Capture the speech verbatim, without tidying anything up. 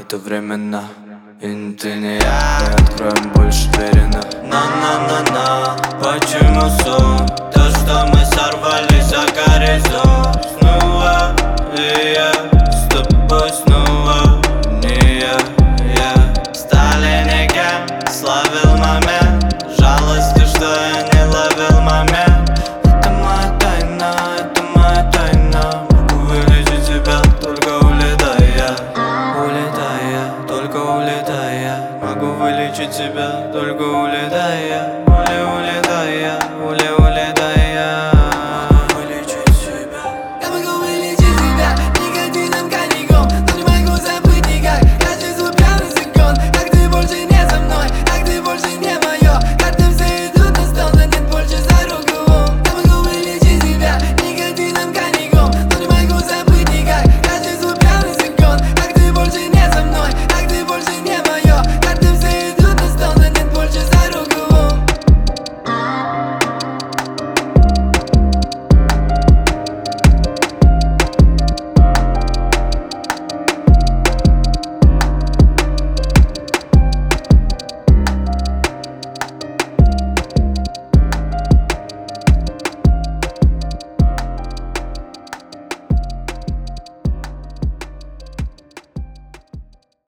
это временно. И не ты, не я, не откроем больше двери на на-на-на-на. Почему сон? То, что мы сорвались за горизонт. Снова и я с тобой снова. Не я, я стали никем, словил момент. Жалости, что я не ловил момент. Это моя тайна, это моя тайна. Могу вылечить тебя, только улетая. Улетая, только улетая. Могу вылечить тебя, только улетая. Ули, улетая, ули, улетая.